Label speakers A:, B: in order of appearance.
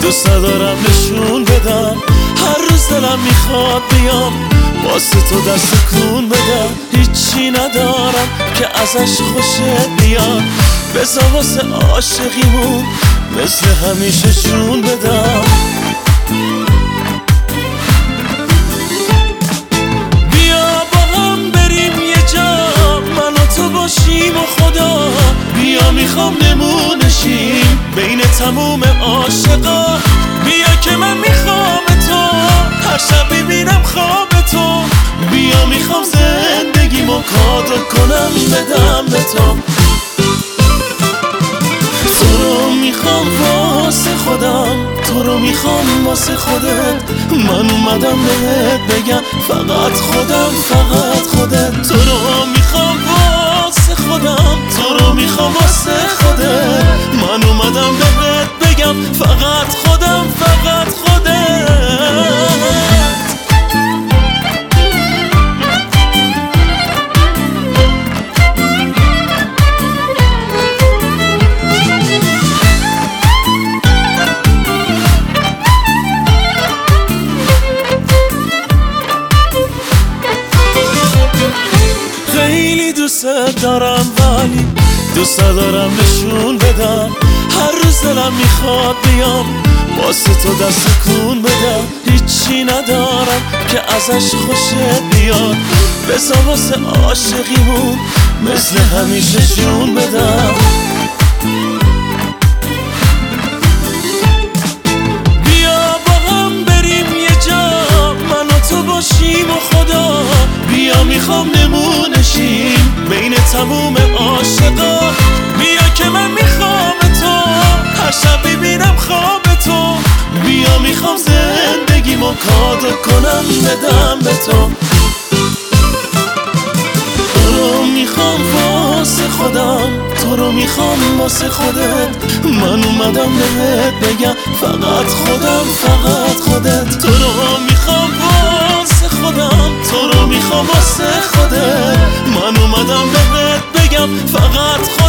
A: دوست ندارم نشون بدم، هر روز دلم میخواد بیام واسه تو در سکون بدم. هیچی ندارم که ازش خوشت بیاد، بذار واسه عاشقیمون مثل همیشه جون بدم. بیا با هم بریم یه جا، من و تو باشیم و خدا. بیا میخوام نمونشیم بین تموم عاشقا. بیا که من میخوام تو، هر شب میبینم خواب تو. بیا میخوام زندگیمو کادر کنم بدم به تو. تو رو میخوام واسه خودم، تو رو میخوام واسه خودت. من اومدم بهت بگم فقط خودم، فقط خودت. تو رو میخوام واسه خودم، تو رو میخوام واسه خودت. من اومدم بهت بگم فقط خودم، فقط خودت. خیلی دوست دارم ولی دوست ندارم نشون بدم، هر روز دلم میخواد بیام واسه تو در سکون بدم. هیچی ندارم که ازش خوشت بیاد، بذار واسه عاشقیمون مثل همیشه جون بدم. بیا با هم بریم یه جا، من و تو باشیم و خدا. بیا میخوام نمونشیم بین تموم عاشقا. بیا که من میخوام تو، هر شب میبینم خواب تو. بیا میخوام زندگیمو کادر کنم بدم به تو. تو رو میخوام واسه خودم، تو رو میخوام واسه خودت. من اومدم بهت بگم فقط خودم، فقط خودت. تو رو میخوام واسه خودم، تو رو میخوام واسه خودت. من اومدم بهت بگم فقط خودم.